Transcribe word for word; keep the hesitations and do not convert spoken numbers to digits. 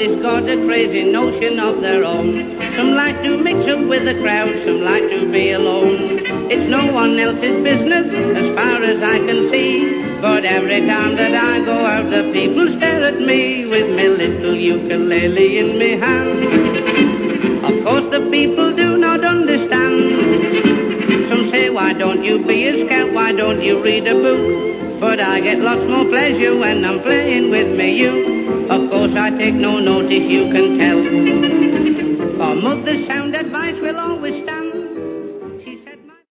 artists got a crazy notion of their own. Some like to mix up with the crowd, some like to be alone. It's no one else's business as far as I can see. But every time that I go out, the people stare at me with my little ukulele in my hand. Of course the people do not understand. Some say, why don't you be a scout, why don't you read a book? But I get lots more pleasure when I'm playing with me uke. Of course I take no notice, you can tell. For mother's sound advice will always